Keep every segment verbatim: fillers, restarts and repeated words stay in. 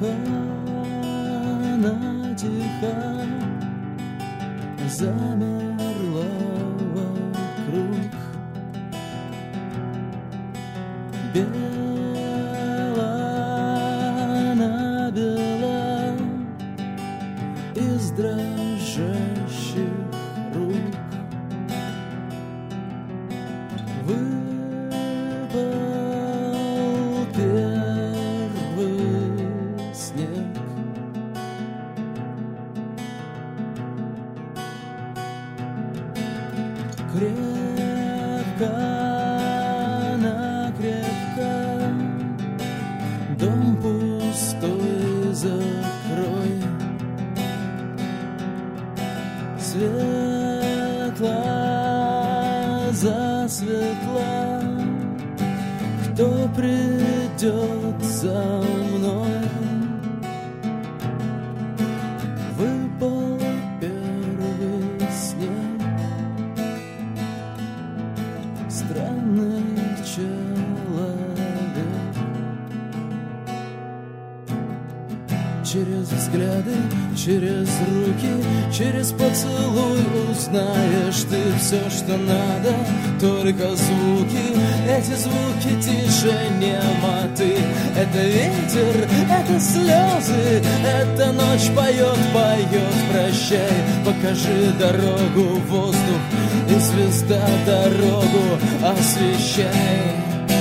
она тиха замерла вокруг. Бела она бела из дрожащих рук. Выпал первый снег. Крепко она крепко, дом пустой закрой. Светла засветла, кто придет за мной? Выпал первый снег. Странный человек. Через взгляды, через руки, через поцелуй узнаешь ты все, что надо. Только звуки, эти звуки тише немоты. Это ветер, это слезы, эта ночь поет, поет. Прощай, покажи дорогу, воздух и звезда дорогу освещай.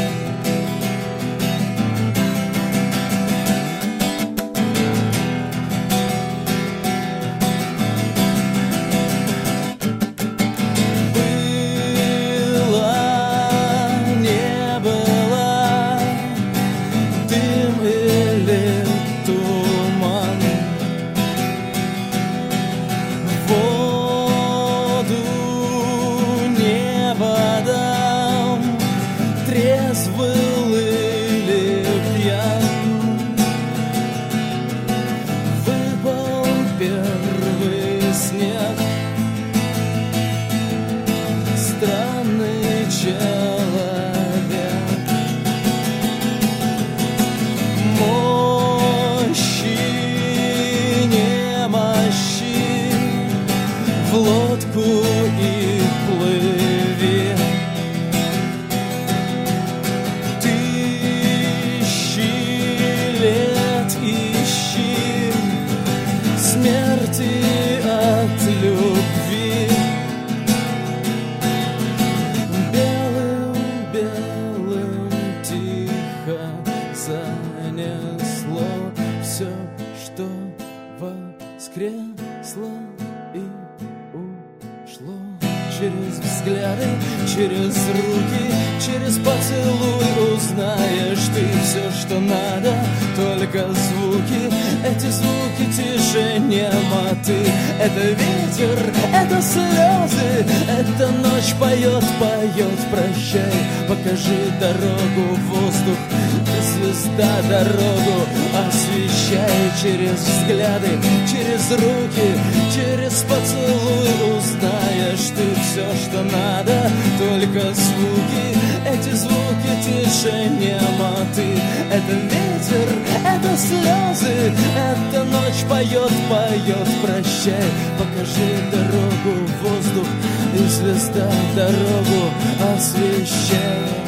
Трезвый или пьян, выпал первый снег. Странный человек. Мощи, немощи, в лодку и плыви. Смерти от любви. Белым, белым тихо занесло все, что воскресло и ушло. Через взгляды, через руки, через поцелуй узнаешь ты все, что надо. Только звуки, эти звуки тише немоты. Это ветер, это слезы, эта ночь поет, поет. Прощай, покажи дорогу, воздух и звезда дорогу освещай. Через взгляды, через руки, через поцелуй узнаешь ты все, что надо. Только звуки, эти звуки тише немоты. Это ветер, это слезы, эта ночь поет, поет. Прощай, покажи дорогу, воздух и звезда дорогу освещай.